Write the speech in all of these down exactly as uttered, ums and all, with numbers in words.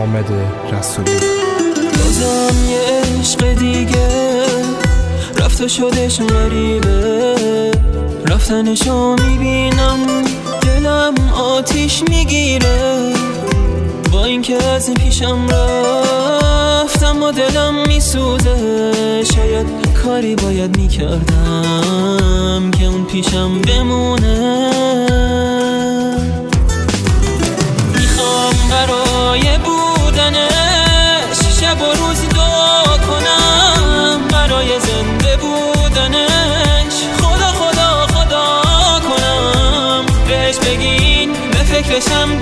حامد رسولی. بازم یه عشق دیگه رفت و شدش غریبه، رفتنشو میبینم دلم آتیش میگیره. با اینکه از پیشم رفتم و دلم میسوزه، شاید کاری باید میکردم که اون پیشم بمونه. میخوام برای بودنش شب و روز دعا کنم، برای زنده بودنش خدا خدا خدا کنم. بهش بگین به فکرشم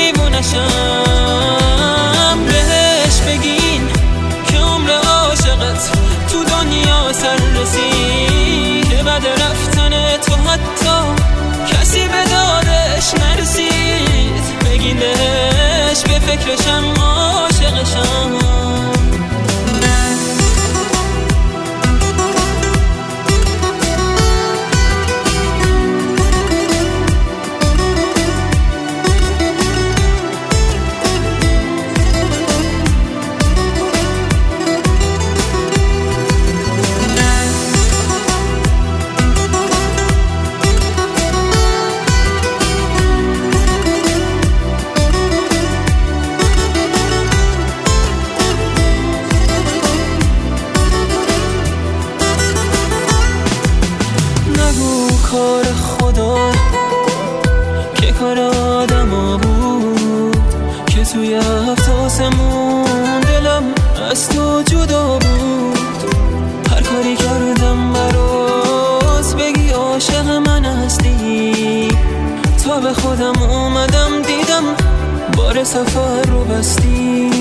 دیوونشم، بهش بگین که عمر عاشقت تو دنیا سر رسید، که بعد رفتن تو حتی کسی به دادش نرسید. بگین بهش به فکرشم عاشقشم. کار خدا که کار آدم بود، که توی هفت آسمون دلم از تو جدا بود. هر کاری کردم برات بگی عاشق من هستی، تا به خودم اومدم دیدم بار سفر رو بستی.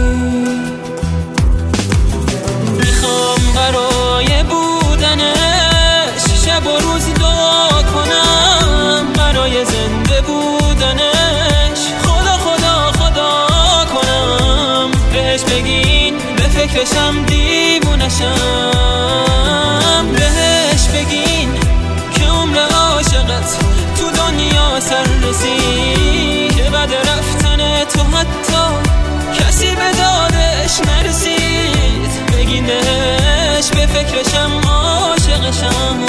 میخوام برای بودنش شب و روز دعا کنم، برای زنده بودنش خدا خدا خدا کنم. بهش بگین به فکرشم دیوونشم، بهش بگین که عمر عاشقت تو دنیا سر رسید، که بعد رفتن تو حتی کسی به دادش نرسید. بگین بهش به فکرشم عاشقشم.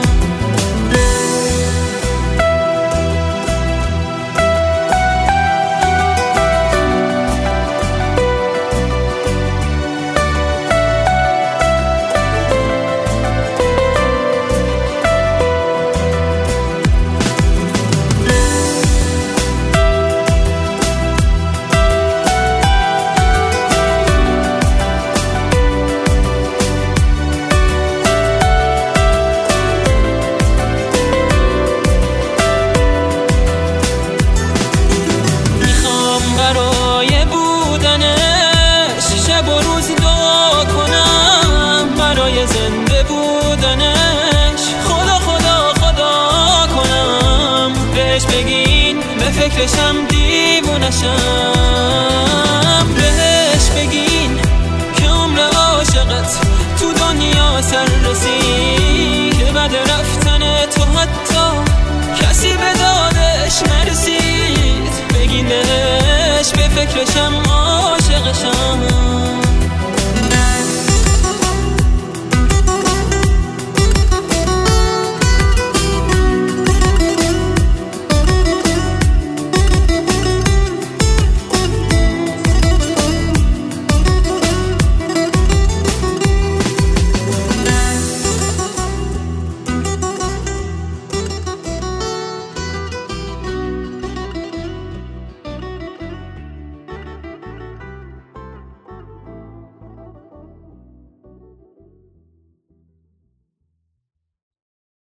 برای بودنش شب و روز دعا کنم، برای زنده بودنش خدا خدا خدا کنم. بهش بگین به فکرشم دیوونشم، بهش بگین که عمر عاشقت تو دنیا سر رسید، که بعد رفتن تو حتی کسی به دادش نرسید. بگین بهش به فکرشم